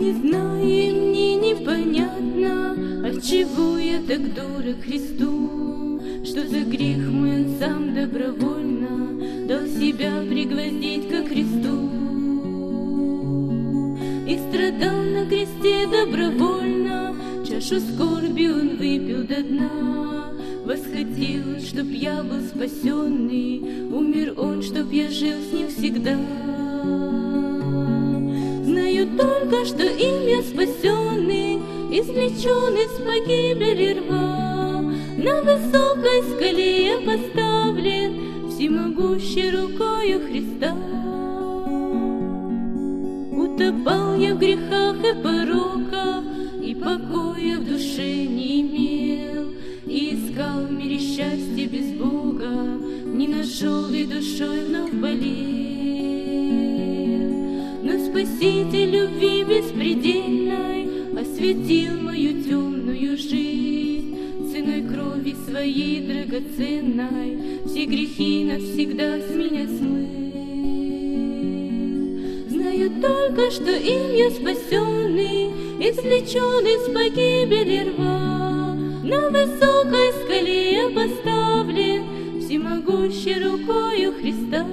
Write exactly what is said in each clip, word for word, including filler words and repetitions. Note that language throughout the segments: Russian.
Не знаю, и мне непонятно, отчего я так дорог Христу, что за грех мой он сам добровольно дал себя пригвоздить ко кресту. И страдал на кресте добровольно, чашу скорби он выпил до дна. Восхотел, чтоб я был спасенный, умер он, чтоб я жил с ним всегда. Знаю только, что им я спасенный, извлечен из погибели рва. На высокой скале я поставлен всемогущей рукою Христа. Утопал я в грехах и пороках, и покоя в душе не имел, и искал в мире счастья без Бога, не нашел и душой вновь болел. Но Спаситель любви беспредельной осветил мою темную жизнь, ценой крови своей драгоценной все грехи навсегда с меня смыл. Знаю только, что им я спасенный, извлечен из погибели рва. На высокой скале я поставлен всемогущей рукою Христа.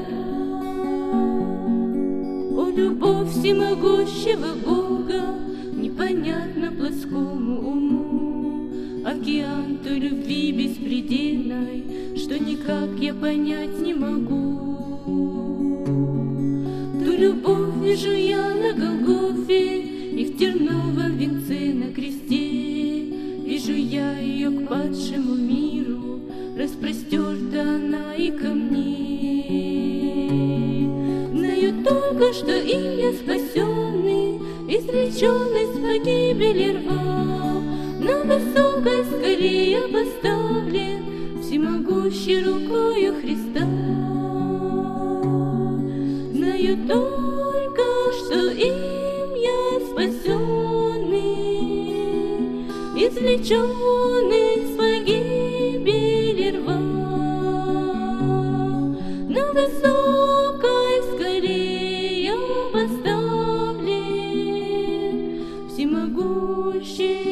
О, любовь всемогущего Бога непонятна плоскому уму, океан той любви беспредельной, что никак я понять не могу. Ту любовь вижу я на Голгофе и в терновом венце на кресте. Вижу я ее к падшему миру, распростерта она и ко мне. Знаю только, что им я спасенный, извлечен из погибели рва. На высокой скале я поставлен всемогущей рукою Христа. Знаю только, что им я спасенный, извлечен из погибели рва. На высокой скале я поставлен всемогущей